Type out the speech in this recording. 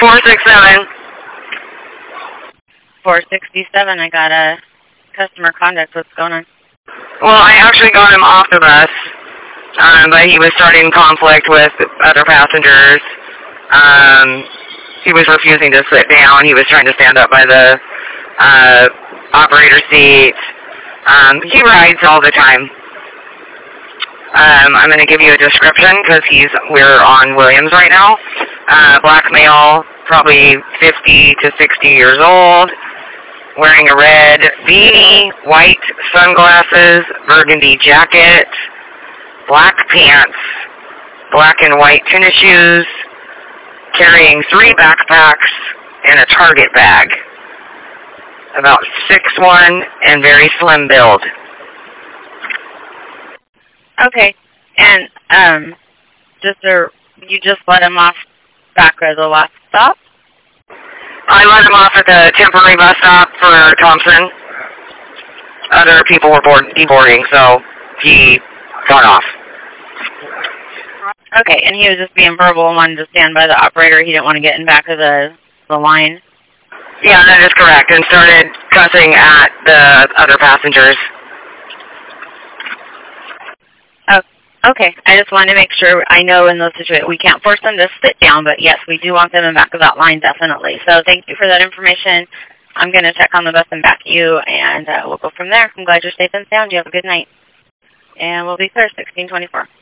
467. 467, I got a customer conduct. What's going on? Well, I actually got him off the bus, but he was starting conflict with other passengers. He was refusing to sit down. He was trying to stand up by the operator seat. He rides all the time. I'm going to give you a description because we're on Williams right now. Black male, probably 50 to 60 years old, wearing a red beanie, white sunglasses, burgundy jacket, black pants, black and white tennis shoes, carrying 3 backpacks and a Target bag. About 6'1" and very slim build. Okay, and you just let him off back at the last stop? I let him off at the temporary bus stop for Thompson. Other people were deboarding, so he got off. Okay, and he was just being verbal and wanted to stand by the operator. He didn't want to get in back of the line? Yeah, that is correct, and started cussing at the other passengers. Okay, I just wanted to make sure. I know in those situations we can't force them to sit down, but yes, we do want them in back of that line, definitely. So thank you for that information. I'm going to check on the bus and back you, and we'll go from there. I'm glad you're safe and sound. You have a good night. And we'll be clear, 1624.